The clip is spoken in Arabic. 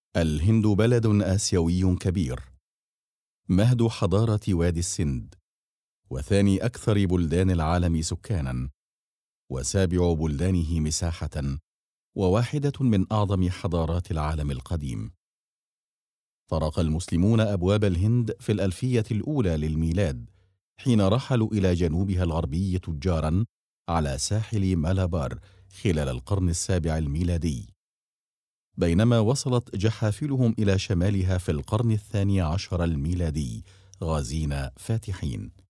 الهند بلد آسيوي كبير، مهد حضارة وادي السند، وثاني أكثر بلدان العالم سكاناً، وسابع بلدانه مساحة، وواحدة من أعظم حضارات العالم القديم. طرق المسلمون أبواب الهند في الألفية الأولى للميلاد، حين رحلوا إلى جنوبها الغربي تجاراً على ساحل مالابار خلال القرن السابع الميلادي، بينما وصلت جحافلهم إلى شمالها في القرن الثاني عشر الميلادي غازين فاتحين.